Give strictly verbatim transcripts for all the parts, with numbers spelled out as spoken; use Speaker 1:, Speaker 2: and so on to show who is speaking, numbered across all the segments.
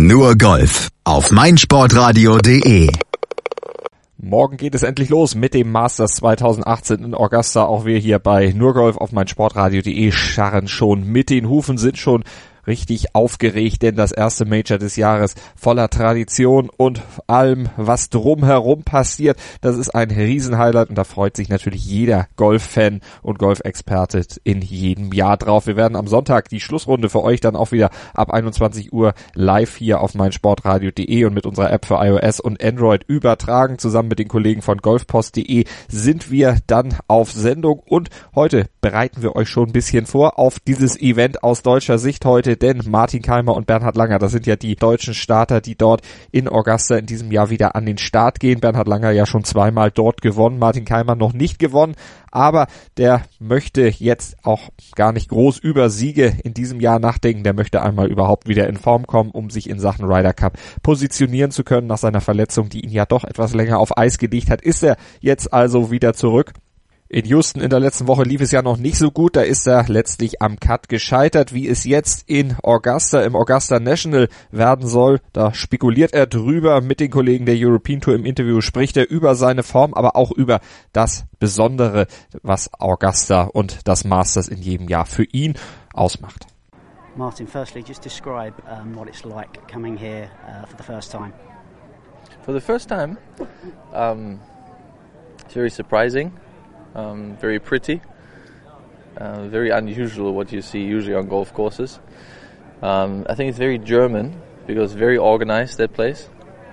Speaker 1: Nur Golf auf meinsportradio punkt de.
Speaker 2: Morgen geht es endlich los mit dem Masters zweitausendachtzehn in Augusta. Auch wir hier bei Nur Golf auf meinsportradio punkt de scharren schon mit den Hufen, sind schon richtig aufgeregt, denn das erste Major des Jahres voller Tradition und allem, was drumherum passiert, das ist ein Riesenhighlight und da freut sich natürlich jeder Golffan und Golfexperte in jedem Jahr drauf. Wir werden am Sonntag die Schlussrunde für euch dann auch wieder ab einundzwanzig Uhr live hier auf meinsportradio punkt de und mit unserer App für iOS und Android übertragen. Zusammen mit den Kollegen von golfpost punkt de sind wir dann auf Sendung und heute bereiten wir euch schon ein bisschen vor auf dieses Event aus deutscher Sicht heute, denn Martin Kaymer und Bernhard Langer, das sind ja die deutschen Starter, die dort in Augusta in diesem Jahr wieder an den Start gehen. Bernhard Langer ja schon zweimal dort gewonnen, Martin Kaymer noch nicht gewonnen, aber der möchte jetzt auch gar nicht groß über Siege in diesem Jahr nachdenken. Der möchte einmal überhaupt wieder in Form kommen, um sich in Sachen Ryder Cup positionieren zu können. Nach seiner Verletzung, die ihn ja doch etwas länger auf Eis gelegt hat, ist er jetzt also wieder zurück. In Houston in der letzten Woche lief es ja noch nicht so gut, da ist er letztlich am Cut gescheitert. Wie es jetzt in Augusta, im Augusta National werden soll, da spekuliert er drüber mit den Kollegen der European Tour. Im Interview spricht er über seine Form, aber auch über das Besondere, was Augusta und das Masters in jedem Jahr für ihn ausmacht.
Speaker 3: Martin, firstly, just describe um, what it's like coming here uh, for the first time.
Speaker 4: For the first time, um, it's very surprising. Um, very pretty, uh, very unusual what you see usually on golf courses. Um, I think it's very German because it's very organized, that place.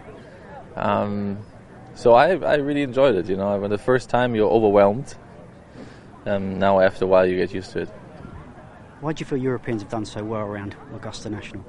Speaker 4: Um, so I, I really enjoyed it, you know. When the first time you're overwhelmed, um, now after a while you get used to it.
Speaker 3: Why do you feel Europeans have done so well around Augusta National?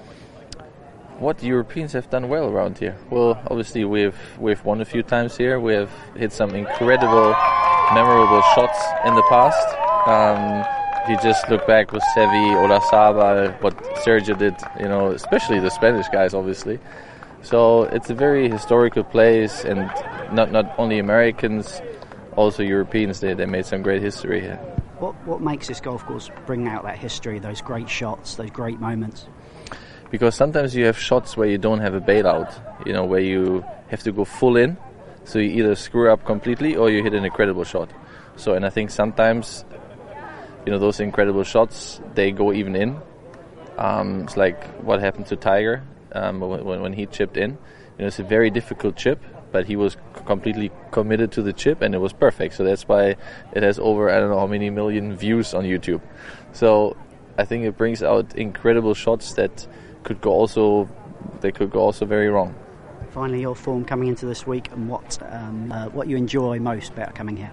Speaker 4: What Europeans have done well around here? Well, obviously we've we've won a few times here. We have hit some incredible, memorable shots in the past. Um, if you just look back with Seve, Olazábal, what Sergio did, you know, especially the Spanish guys, obviously. So it's a very historical place, and not not only Americans, also Europeans. They they made some great history here.
Speaker 3: What what makes this golf course bring out that history, those great shots, those great moments?
Speaker 4: Because sometimes you have shots where you don't have a bailout, you know, where you have to go full in, so you either screw up completely or you hit an incredible shot. So, and I think sometimes, you know, those incredible shots, they go even in. Um, it's like what happened to Tiger um, when, when he chipped in. You know, it's a very difficult chip, but he was completely committed to the chip and it was perfect. So that's why it has over, I don't know how many million views on YouTube. So I think it brings out incredible shots that could go also, they could go also very wrong.
Speaker 3: Finally, your form coming into this week and what um, uh, what you enjoy most about coming here?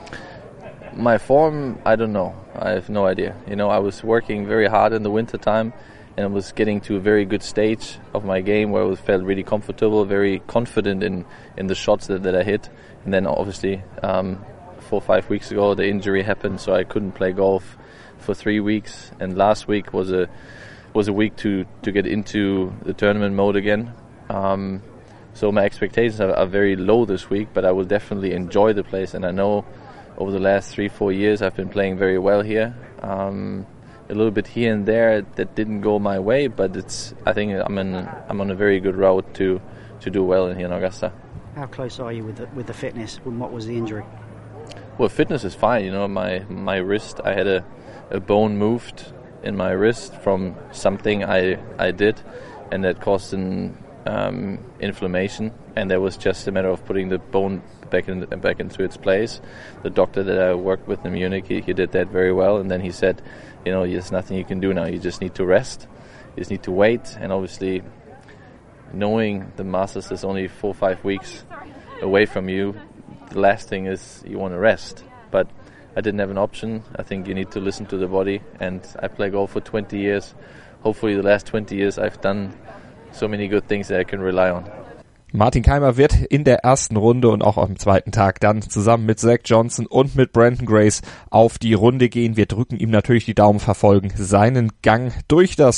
Speaker 4: My form, I don't know. I have no idea. You know, I was working very hard in the winter time and I was getting to a very good stage of my game where I felt really comfortable, very confident in, in the shots that, that I hit. And then obviously um, four or five weeks ago the injury happened, so I couldn't play golf for three weeks. And last week was a was a week to, to get into the tournament mode again. Um, so my expectations are, are very low this week, but I will definitely enjoy the place. And I know over the last three, four years I've been playing very well here. Um, a little bit here and there that didn't go my way, but it's I think I'm in I'm on a very good route to, to do well in here in Augusta.
Speaker 3: How close are you with the, with the fitness? And what was the injury?
Speaker 4: Well, fitness is fine. You know, my my wrist, I had a, a bone moved in my wrist from something I I did, and that caused an um, inflammation. And that was just a matter of putting the bone back in back into its place. The doctor that I worked with in Munich, he, he did that very well. And then he said, you know, there's nothing you can do now. You just need to rest. You just need to wait. And obviously, knowing the Masters is only four or five weeks away from you, the last thing is you want to rest. But I didn't have an option. I think you need to listen to the body, and I play golf for twenty years. Hopefully the last twenty years I've done so many good things that I can rely on.
Speaker 2: Martin Kaymer wird in der ersten Runde und auch am zweiten Tag dann zusammen mit Zach Johnson und mit Brandon Grace auf die Runde gehen. Wir drücken ihm natürlich die Daumen, verfolgen seinen Gang durch das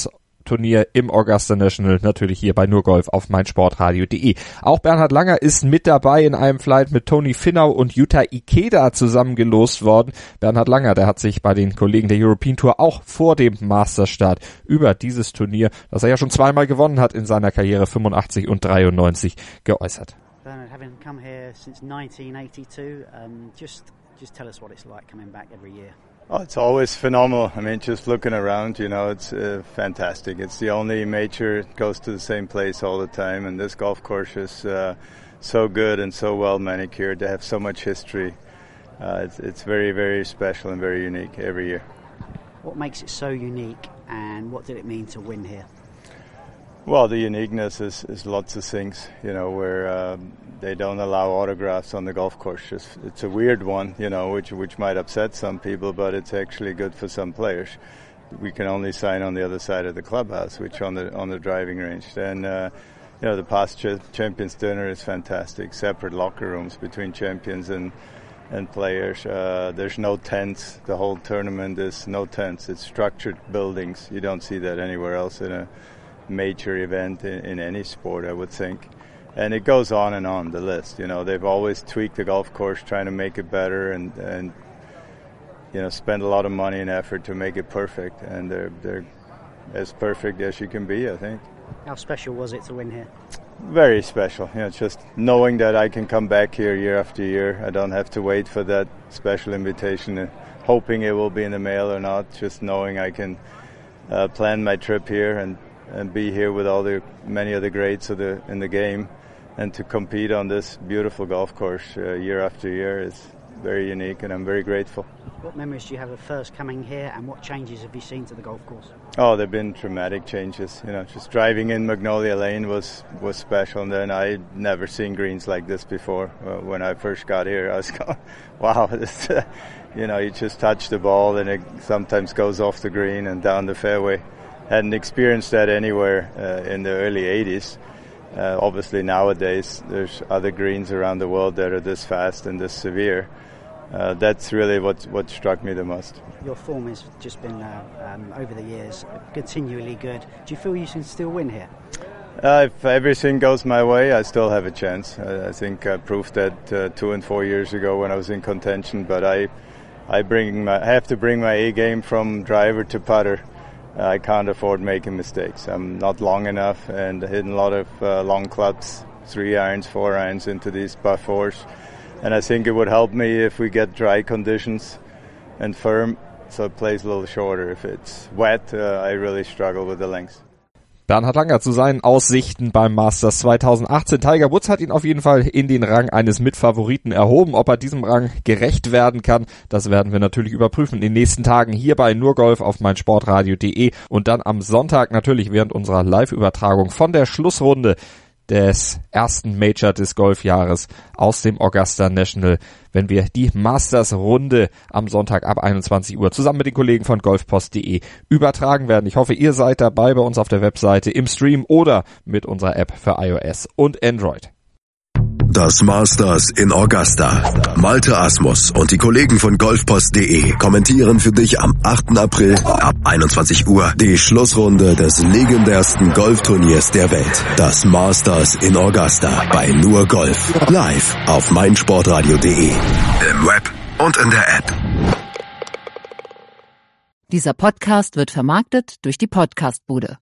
Speaker 2: Turnier im Augusta National, natürlich hier bei Nurgolf auf meinsportradio punkt de. Auch Bernhard Langer ist mit dabei in einem Flight mit Toni Finau und Yuta Ikeda zusammengelost worden. Bernhard Langer, der hat sich bei den Kollegen der European Tour auch vor dem Masterstart über dieses Turnier, das er ja schon zweimal gewonnen hat in seiner Karriere, fünfundachtzig und dreiundneunzig, geäußert.
Speaker 3: Bernhard, having come here since nineteen eighty-two, um, just just tell us what it's like coming back every year.
Speaker 5: Oh, it's always phenomenal. I mean, just looking around, you know, it's uh, fantastic. It's the only major that goes to the same place all the time, and this golf course is uh, so good and so well manicured. They have so much history. Uh, it's, it's very, very special and very unique every year.
Speaker 3: What makes it so unique, and what did it mean to win here?
Speaker 5: Well, the uniqueness is, is lots of things, you know, where um, they don't allow autographs on the golf course. Just, it's a weird one, you know, which which might upset some people, but it's actually good for some players. We can only sign on the other side of the clubhouse, which on the on the driving range. And uh, you know, the past ch- champions dinner is fantastic. Separate locker rooms between champions and and players. Uh, there's no tents. The whole tournament is no tents. It's structured buildings. You don't see that anywhere else in a major event in, in any sport, I would think. And it goes on and on, the list. You know, they've always tweaked the golf course, trying to make it better and, and you know, spend a lot of money and effort to make it perfect. And they're, they're as perfect as you can be, I think.
Speaker 3: How special was it to win here?
Speaker 5: Very special. You know, just knowing that I can come back here year after year. I don't have to wait for that special invitation, uh, hoping it will be in the mail or not. Just knowing I can uh, plan my trip here and and be here with all the many of the greats of the in the game, and to compete on this beautiful golf course uh, year after year is very unique, and I'm very grateful.
Speaker 3: What memories do you have of first coming here, and what changes have you seen to the golf course?
Speaker 5: Oh, there've been dramatic changes. You know, just driving in Magnolia Lane was was special, and then I'd never seen greens like this before. Uh, when I first got here, I was going, wow, this, uh, you know, you just touch the ball and it sometimes goes off the green and down the fairway. Hadn't experienced that anywhere uh, in the early eighties. Uh, obviously nowadays there's other greens around the world that are this fast and this severe. Uh, that's really what what struck me the most.
Speaker 3: Your form has just been uh, um, over the years continually good. Do you feel you can still win here?
Speaker 5: Uh, if everything goes my way, I still have a chance. I, I think I proved that uh, two and four years ago when I was in contention. But I I bring my, I have to bring my A game from driver to putter. I can't afford making mistakes. I'm not long enough, and hitting a lot of uh, long clubs, three irons, four irons into these par fours. And I think it would help me if we get dry conditions and firm, so it plays a little shorter. If it's wet, uh, I really struggle with the length.
Speaker 2: Bernhard Langer zu seinen Aussichten beim Masters zweitausendachtzehn. Tiger Woods hat ihn auf jeden Fall in den Rang eines Mitfavoriten erhoben. Ob er diesem Rang gerecht werden kann, das werden wir natürlich überprüfen in den nächsten Tagen hier bei Nurgolf auf meinsportradio punkt de und dann am Sonntag natürlich während unserer Live-Übertragung von der Schlussrunde des ersten Major des Golfjahres aus dem Augusta National, wenn wir die Masters-Runde am Sonntag ab einundzwanzig Uhr zusammen mit den Kollegen von golfpost punkt de übertragen werden. Ich hoffe, ihr seid dabei bei uns auf der Webseite, im Stream oder mit unserer App für iOS und Android.
Speaker 1: Das Masters in Augusta. Malte Asmus und die Kollegen von golfpost punkt de kommentieren für dich am achten April ab einundzwanzig Uhr die Schlussrunde des legendärsten Golfturniers der Welt. Das Masters in Augusta bei Nur Golf. Live auf meinsportradio punkt de. Im Web und in der App.
Speaker 6: Dieser Podcast wird vermarktet durch die Podcastbude.